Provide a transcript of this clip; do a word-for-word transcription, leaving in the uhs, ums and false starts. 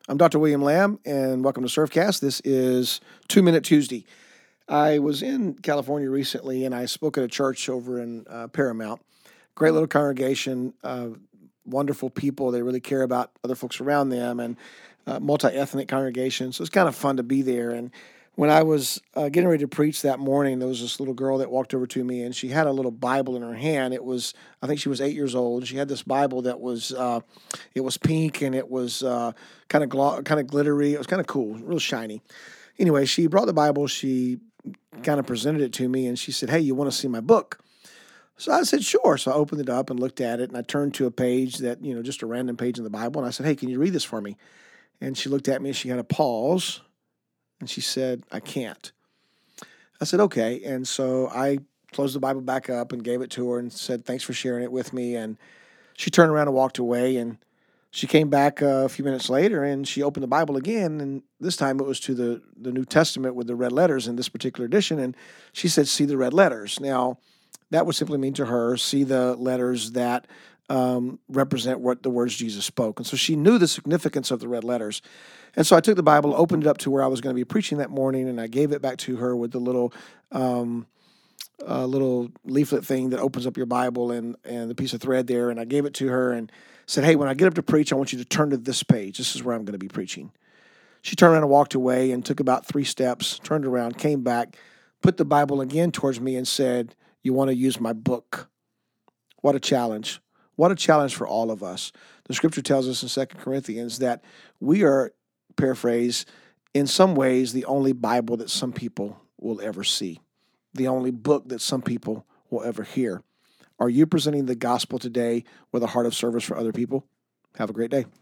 I'm Doctor William Lamb, and welcome to Surfcast. This is Two Minute Tuesday. I was in California recently, and I spoke at a church over in uh, Paramount. Great little congregation, uh, wonderful people. They really care about other folks around them, and uh, multi-ethnic congregation. So it's kind of fun to be there. And when I was uh, getting ready to preach that morning, there was this little girl that walked over to me, and she had a little Bible in her hand. It was, I think she was eight years old. She had this Bible that was, uh, it was pink, and it was uh, kind of gl- kind of glittery. It was kind of cool, real shiny. Anyway, she brought the Bible. She kind of presented it to me, and she said, "Hey, you want to see my book?" So I said, "Sure." So I opened it up and looked at it, and I turned to a page that, you know, just a random page in the Bible, and I said, "Hey, can you read this for me?" And she looked at me, and she had a pause, and she said, "I can't." I said, "Okay." And so I closed the Bible back up and gave it to her and said, "Thanks for sharing it with me." And she turned around and walked away. And she came back uh, a few minutes later and she opened the Bible again. And this time it was to the, the New Testament with the red letters in this particular edition. And she said, "See the red letters." Now, that would simply mean to her, see the letters that um, represent what the words Jesus spoke. And so she knew the significance of the red letters. And so I took the Bible, opened it up to where I was going to be preaching that morning, and I gave it back to her with the little um, uh, little leaflet thing that opens up your Bible and, and the piece of thread there. And I gave it to her and said, "Hey, when I get up to preach, I want you to turn to this page. This is where I'm going to be preaching." She turned around and walked away and took about three steps, turned around, came back, put the Bible again towards me and said, "You want to use my book?" What a challenge. What a challenge for all of us. The scripture tells us in Second Corinthians that we are, paraphrase, in some ways, the only Bible that some people will ever see, the only book that some people will ever hear. Are you presenting the gospel today with a heart of service for other people? Have a great day.